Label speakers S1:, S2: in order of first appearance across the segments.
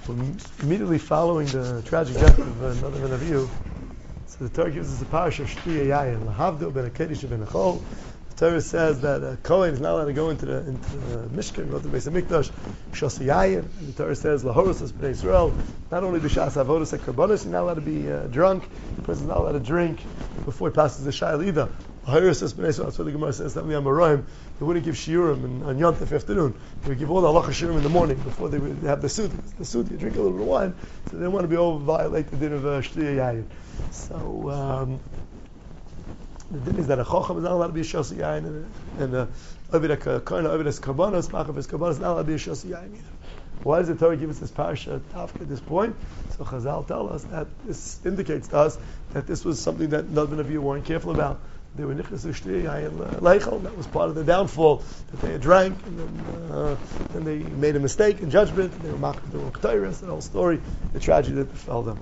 S1: Immediately following the tragic death of another Ben Avihu, so the Torah gives us a parasha of Shliya Yayin, Lahavdil ben Akedish ben Achol. The Torah says that a Kohen is not allowed to go into the Mishkan, go to the Beis Hamikdash, Shas Yayin. And the Torah says Lahorus Bnei Israel. Not only b'Shas Avodos and Karbonos, he's not allowed to be drunk. The person's not allowed to drink before he passes the Shayl either. Lahorus Bnei Israel. That's what the Gemara says that we are Amoraim. They wouldn't give shiurim on Yom Tov afternoon. They would give all the halacha shiurim in the morning before they would have the suit. The suit, you drink a little bit of wine, so they don't want to be over violate the din of Shliya Yayin. So the din is that a chacham is not allowed to be a shas yayin, and a kohen ovid as karbanos, machav as karbanos, not allowed to be a shas yayin either. Why does the Torah give us this parasha at this point? So Chazal tell us that this indicates to us that this was something that none of you weren't careful about. They were nichnas shliya yayin leichel. That was part of the downfall, that they had drank, and then they made a mistake in judgment. And they were machav the wrong Torahs, the whole story, the tragedy that befell them.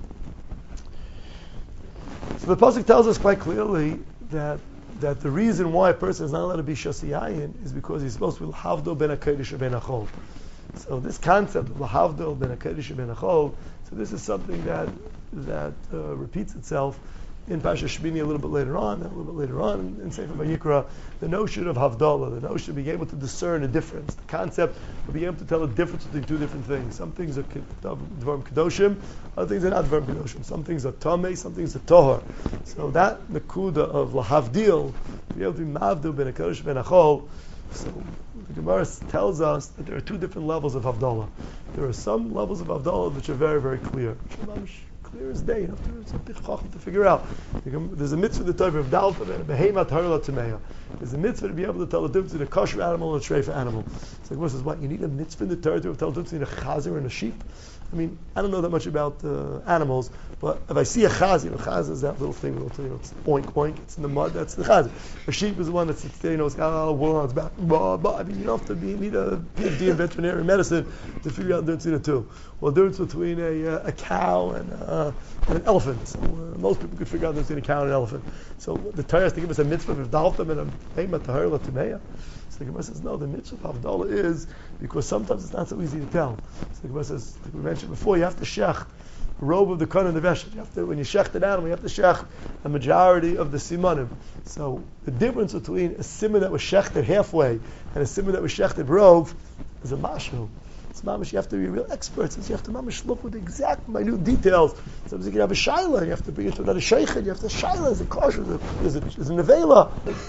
S1: So the pasuk tells us quite clearly that the reason why a person is not allowed to be shasi yayin is because he's supposed to be l'havdol ben hakodesh ben achol. So this concept of l'havdol ben hakodesh ben achol, so this is something that repeats itself in Pasha Shmini a little bit later on in Sefer Vayikra, the notion of Havdalah, the notion of being able to discern a difference, the concept of being able to tell a difference between two different things. Some things are Dvarim Kedoshim, other things are not Dvarim Kedoshim. Some things are Tameh, some things are Tohar. So that Nakuda of Lahavdil, to be able to be Mavdil ben HaKadosh ben Achol, so the Gemara tells us that there are two different levels of Havdalah. There are some levels of Havdalah which are very, very clear. Clear as day. It's a big chacham to figure out. There's a mitzvah the type of dalta and a behemoth harla tameya. There's a mitzvah to be able to tell the difference between a kosher animal and a treifa animal. So the says, what? You need a mitzvah in the Torah to tell the difference between a chazer and a sheep? I mean, I don't know that much about animals, but if I see a chazer, chazer is that little thing, it's oink oink, it's in the mud, that's the chazer. A sheep is the one that's, it's got a lot of wool on its back. I mean, you don't have to need a PhD in veterinary medicine to figure out the difference between the two. Well, the difference between a cow and an elephant. So, most people could figure out the difference between a cow and an elephant. So the Torah has to give us a mitzvah of daltam and a behemoth tahara tameya. So the Gemara says, no, the mitzvah of Havdalah is because sometimes it's not so easy to tell. So the Gemara says, like we mentioned before, you have to shecht the robe of the kohen and the veshet. You have to, when you shecht an animal, you have to shecht a majority of the simanim. So the difference between a simon that was shechted halfway and a simon that was shechted robe is a mashal. It's mamish, you have to be a real expert, since you have to mamish look with the exact minute details. Sometimes you can have a shaila, you have to bring it to another sheikh, you have to shaila, is it kosher, is it nevela?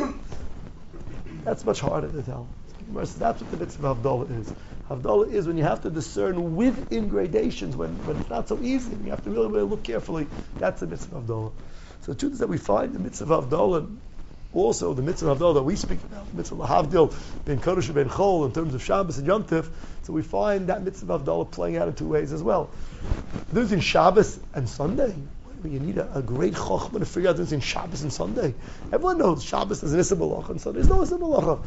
S1: That's much harder to tell. That's what the mitzvah of Havdalah is. Havdalah is when you have to discern within gradations, when it's not so easy, you have to really, really look carefully. That's the mitzvah of Havdalah. So the truth is that we find the mitzvah of Havdalah, also the mitzvah of Havdalah that we speak about, the mitzvah of Lahavdil, ben Kodesh ben Chol, in terms of Shabbos and Yom Tov, so we find that mitzvah of Havdalah playing out in two ways as well. There's in Shabbos and Sunday. You need a great chokhmah to figure out the difference in Shabbos and Sunday. Everyone knows Shabbos is an Issa B'alacha and Sunday is no Issa B'alacha.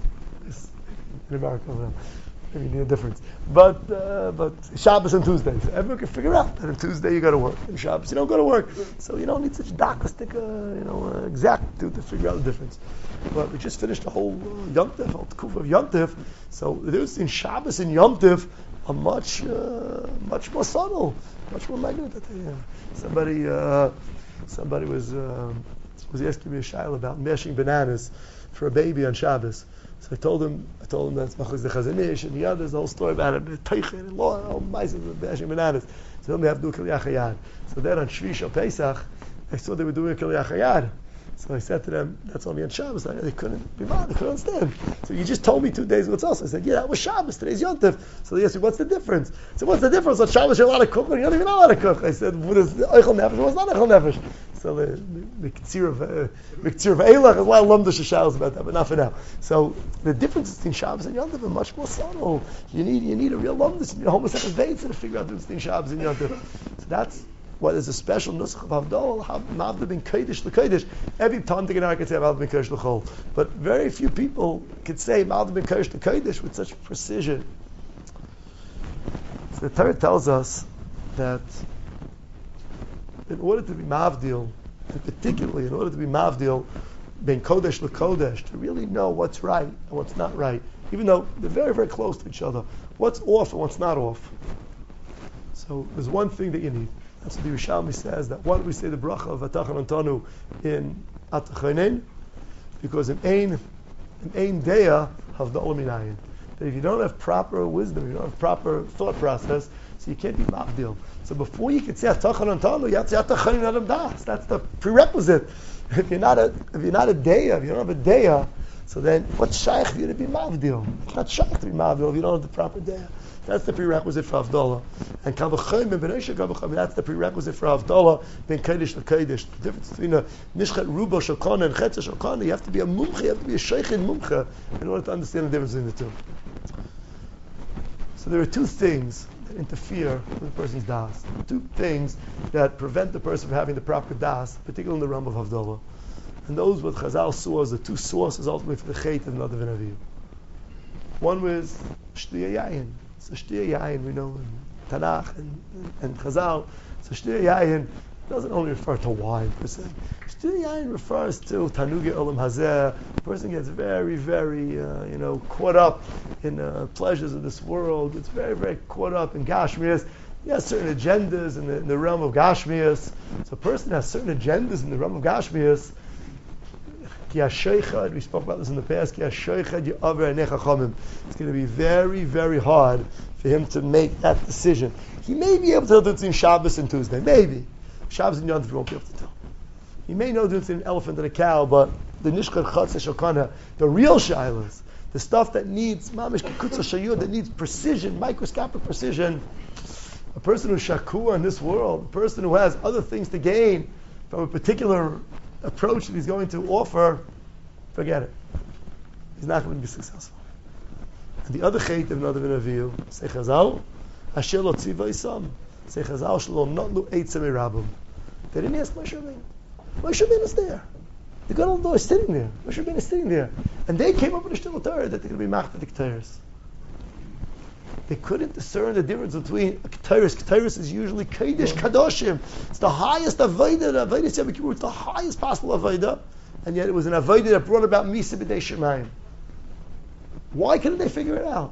S1: In America, maybe you need a difference. But Shabbos and Tuesday. So everyone can figure out that on Tuesday you got to work. And Shabbos you don't go to work. So you don't need such darkistic, exactitude to figure out the difference. But we just finished the whole Yom Tov, whole Kuf of Yom Tov. So the difference in Shabbos and Yom Tov are much more subtle, much more minute. Somebody was asking me a shaila about mashing bananas for a baby on Shabbos. So I told him that's Machlis the Chazanish, and there's the whole story about it, Teichen and law, all mice mashing bananas. So then they have to do Kil Yachayad. So then on Shvi Shal Pesach, I saw they were doing Kil Yachayad. So I said to them, that's only on Shabbos. They couldn't be mad, they couldn't understand. So you just told me 2 days what's else. I said, yeah, that was Shabbos, today's Yom Tov. So they asked me, what's the difference? So what's the difference? On Shabbos you're allowed to cook, but you're not even allowed to cook. I said, what is Eichel Nefesh? What's not Eichel Nefesh? So the Ktsir of Eilach, there's a lot of Lumdish Shabbos about that, but not for now. So the difference between Shabbos and Yom Tov are much more subtle. You need a real Lumdish, you need a homosexual Veit to figure out the difference between Shabbos and Yom Tov. So that's what is a special nusach of Havdalah, Mavda bin Kodesh l'Kodesh. Every time the Gemara can say Mavda bin Kodesh l'Chol, but very few people could say Mavda bin Kodesh l'Kodesh with such precision. So the Torah tells us that in order to be Mavdil, and particularly in order to be Mavdil bin Kodesh l'Kodesh, to really know what's right and what's not right, even though they're very, very close to each other, what's off and what's not off. So there's one thing that you need. That's what the Yerushalmi says, that why do we say the bracha of Atachan Antanu in Atachainen? Because in Ein Deya Havdalah Minayin. That if you don't have proper wisdom, you don't have proper thought process, so you can't be mavdil. So before you can say Atachan Antanu, you have to say Atachainen Adam Das. That's the prerequisite. If you're not a Deya, if you don't have a Deya, so then what's shaykh for you to be mavdil? It's not shaykh to be mavdil if you don't have the proper Deya. That's the prerequisite for Havdalah. And Kavachayim and Benesha Kavachayim, that's the prerequisite for Havdalah, ben Kodesh to Kodesh. The difference between a Nishchat Ruba Shokana and Chetza Shokana, you have to be a mumcha, you have to be a sheikh in mumcha in order to understand the difference between the two. So there are two things that interfere with a person's das. Two things that prevent the person from having the proper das, particularly in the realm of Havdalah. And those what Chazal saw as the two sources ultimately for the Chet and the Nadav and Aviv. One was Shtiyah Yayin. So Shtiyah Yayin, we know in Tanakh and Chazal. So Shtiyah Yayin doesn't only refer to wine per se. Shtiyah Yayin refers to Tanugi Olam Hazeh. The person gets very, very, caught up in pleasures of this world. Gets very, very caught up in Gashmias. He has certain agendas in the realm of Gashmias. So a person has certain agendas in the realm of Gashmias. We spoke about this in the past. It's going to be very, very hard for him to make that decision. He may be able to tell the difference between Shabbos and Tuesday. Maybe. Shabbos and Yom Tov he won't be able to tell. He may know the difference between an elephant and a cow, but the Nishkar Chatzah Shokana, the real Shilas, the stuff that needs Mamish Kikutza Shayud, that needs precision, microscopic precision, a person who's Shakua in this world, a person who has other things to gain from a particular approach that he's going to offer, forget it. He's not going to be successful. And the other chait of Nadav and Avihu, say Chazal, Asher lo tziva isam, say Chazal shelo notlu eitzem irabim. They didn't ask Moshe Rabbeinu. Moshe Rabbeinu is there. The God of the is sitting there. Moshe Rabbeinu is sitting there. And they came up with a shtill Torah that they're going to be machtadik Torahs. They couldn't discern the difference between Ketores. Ketores is usually Kodesh Kadoshim. It's the highest Avodah. The Avodah Yom Kippur is the highest possible Avodah. And yet it was an Avodah that brought about Misa B'dei Shemayim. Why couldn't they figure it out?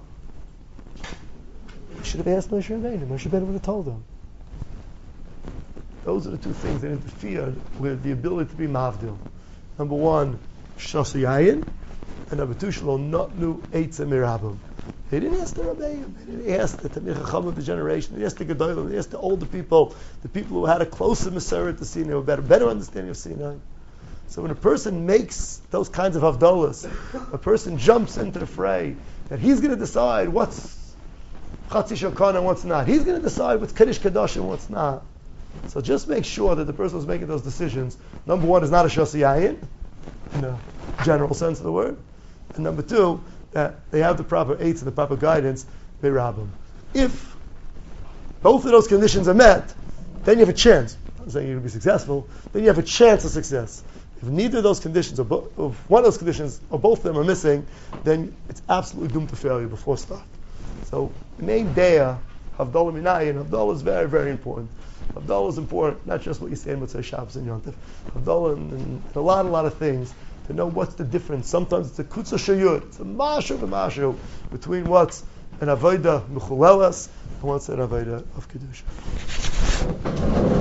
S1: They should have asked Moshe Rabbeinu. Moshe Rabbeinu would have told them. Those are the two things that interfere with the ability to be Mavdil. Number one, Shasa Yayin. And number two, Shalom Notnu Eitzah Mirabim. They didn't ask the Rabbeim. They didn't ask the Tamir Chacham of the generation. They didn't ask the Gedolim. They asked the older people, the people who had a closer Masorah to Sinai, who had a better understanding of Sinai. So when a person makes those kinds of Havdalas, a person jumps into the fray, that he's going to decide what's Chatzi Shokana and what's not. He's going to decide what's Kaddish Kadosh and what's not. So just make sure that the person who's making those decisions, number one, is not a Shasi Yayin, in the general sense of the word. And number two, that they have the proper eights and the proper guidance, Be'rabim. If both of those conditions are met, then you have a chance. I'm saying you're going to be successful, then you have a chance of success. If neither of those conditions, or one of those conditions, or both of them are missing, then it's absolutely doomed to failure before start. So, the main daya, Havdalah Minayin, Havdalah is very, very important. Havdalah is important, not just what you say in Motzei Shabbos and Yom Tov. Havdalah and a lot of things, to know what's the difference. Sometimes it's a Kutza Shayud, it's a Mashu between what's an Avodah Mechulelas and what's an Avodah of Kedusha.